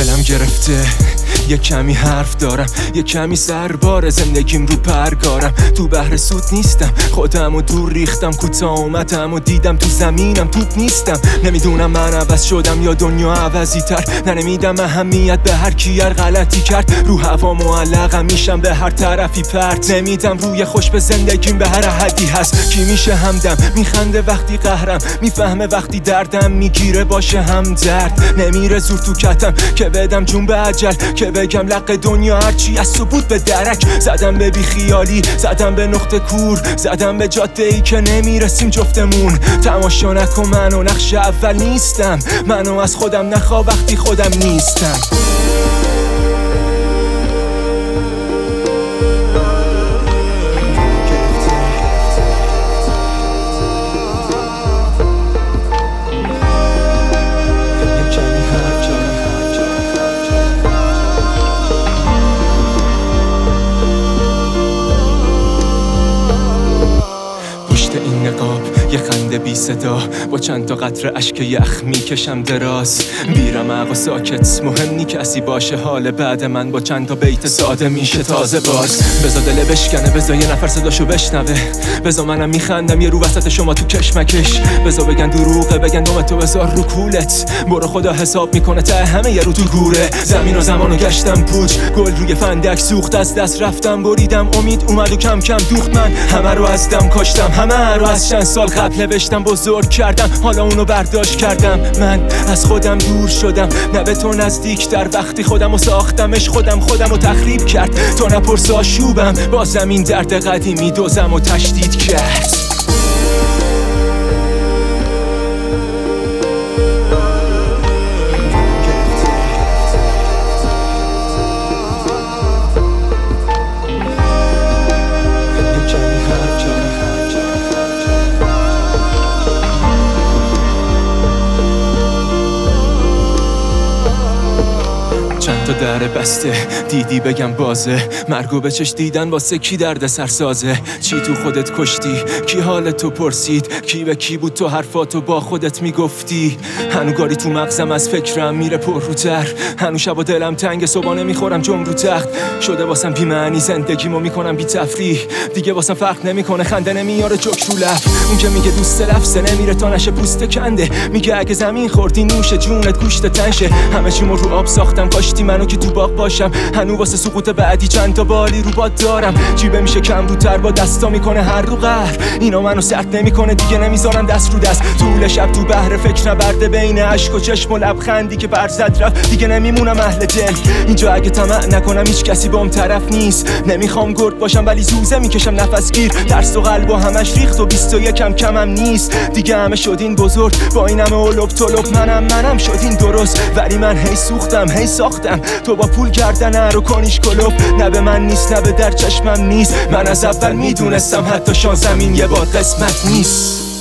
دلم گرفته، یه کمی حرف دارم، یه کمی سربار زندگیم رو پرگارم. تو بحر سود نیستم، خودم و دور ریختم، کوتاه اومدم و دیدم تو زمینم توپ نیستم. نمیدونم من عوض شدم یا دنیا عوضی تر، نمیدم اهمیت به هر کی هر غلطی کرد. رو هوا معلقم میشم به هر طرفی پرت، نمیدم روی خوش به زندگیم به هر حدی هست. کی میشه همدم، میخنده وقتی قهرم، میفهمه وقتی دردم میگیره باشه هم درد. نمیره زور تو کتم که بدم جون به عجل، که بگم لق دنیا هرچی از تو بود به درک. زدم به بی خیالی، زدم به نقطه کور، زدم به جاده ای که نمیرسیم جفتمون. تماشا نکن منو، نقش اول نیستم، منو از خودم نخوا وقتی خودم نیستم. این نقاب یه خنده بی صدا، با چند تا قطره اشک یخ میکشم دراز. بیرمق و ساکت، مهم نی کسی باشه، حال بعد من با چند تا بیت ساده میشه تازه باز. بزا دل بشکنه، بزا یه نفر صداشو بشنوه، بزا منم میخندم یه رو وسط شما تو کشمکش. بزا بگن دروغه، بگن دوم تو بزار رو کولت، برو خدا حساب میکنه ته همه یه رو تو گوره. زمین و زمانو گشتم پوچ، گل روی فندک سوخت، از دست رفتم بریدم، امید اومد و کم کم دوخت. من همه رو از دم کاشتم، همه رو از چند سال قبل نوشتم بزرگ کردم، حالا اونو برداشت کردم. من از خودم دور شدم، نه به تو نزدیک در وقتی خودمو ساختمش، خودمو تخریب کرد. تو نپرس آشوبم، با زمین درد قدیمی دوزم و تشدید کرد. چند تا در بسته دیدی بگم بازه، مرگو به چش دیدن واسه کی درد سرسازه. چی تو خودت کشتی، کی حالتو پرسید، کی به کی بود تو حرفاتو با خودت میگفتی. هنو گاری تو مغزم از فکرم میره پر روتر، هنو شب و دلم تنگ صبحانه میخورم جم رو تخت. شده واسم بی معنی زندگیمو میکنم بی تفریح، دیگه واسم فرق نمیکنه خنده نمیاره جوک رو لب. اون که میگه دوست لفظه نمیره تا نشه پوست کنده، میگه اگه زمین خوردی نوش جونت گوشت تنشه. همه چیمو رو آب ساختم، کاشتی منو که تو باغ باشم، هنو واسه سقوط بعدی چند تا بالی رو باد دارم. جیبه میشه کم رو تر با دستا میکنه هر رو قهر، اینا منو سرد نمیکنه دیگه نمیذارم دست رو دست. طول شب تو بحر فکر نبرده بین اشک و چشم و لبخندی که برزد رفت، دیگه نمیمونم اهل دل. اینجا اگه طمع نکنم هیچ کسی بام طرف نیست، نمیخوام گرد باشم ولی زوزه میکشم نفسگیر. ترس و قلب و همش ریخت و 21 کمم نیست، دیگه همه شدین بزرگ با این همه اولوب طلب. منم شدین درست، ولی من هی سوختم هی ساختم. تو با پول کردن رو کنیش کلوب، نه به من نیست نه به در چشمم نیست. من از اول میدونستم حتی شانسم این یه بار قسمت نیست.